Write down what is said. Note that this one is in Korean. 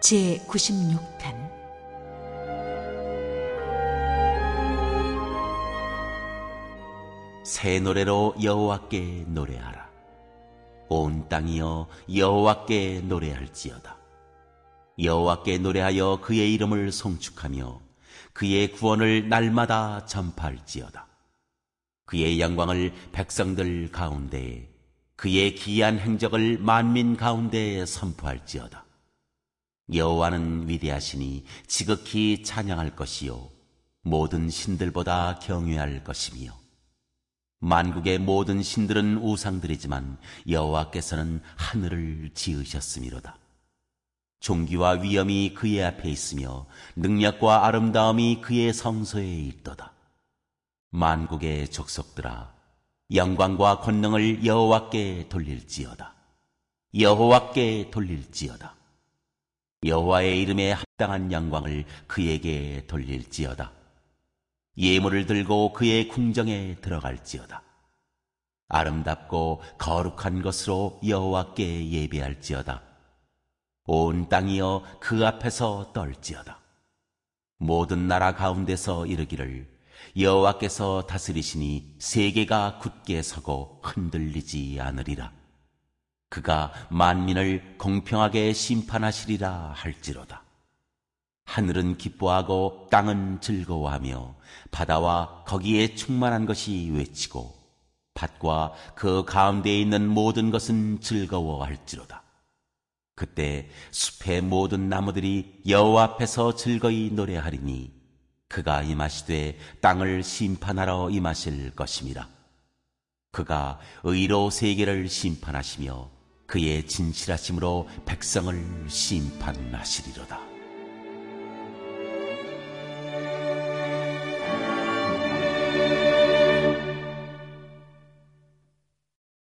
제96편 새 노래로 여호와께 노래하라. 온 땅이여 여호와께 노래할지어다. 여호와께 노래하여 그의 이름을 송축하며 그의 구원을 날마다 전파할지어다. 그의 영광을 백성들 가운데에, 그의 기이한 행적을 만민 가운데에 선포할지어다. 여호와는 위대하시니 지극히 찬양할 것이요 모든 신들보다 경외할 것이며, 만국의 모든 신들은 우상들이지만 여호와께서는 하늘을 지으셨음이로다. 존귀와 위엄이 그의 앞에 있으며 능력과 아름다움이 그의 성소에 있도다. 만국의 족속들아, 영광과 권능을 여호와께 돌릴지어다. 여호와께 돌릴지어다. 여호와의 이름에 합당한 영광을 그에게 돌릴지어다. 예물을 들고 그의 궁정에 들어갈지어다. 아름답고 거룩한 것으로 여호와께 예배할지어다. 온 땅이여 그 앞에서 떨지어다. 모든 나라 가운데서 이르기를, 여호와께서 다스리시니 세계가 굳게 서고 흔들리지 않으리라. 그가 만민을 공평하게 심판하시리라 할지로다. 하늘은 기뻐하고 땅은 즐거워하며 바다와 거기에 충만한 것이 외치고 밭과 그 가운데에 있는 모든 것은 즐거워할지로다. 그때 숲의 모든 나무들이 여호와 앞에서 즐거이 노래하리니 그가 임하시되 땅을 심판하러 임하실 것임이라. 그가 의로 세계를 심판하시며 그의 진실하심으로 백성을 심판하시리로다.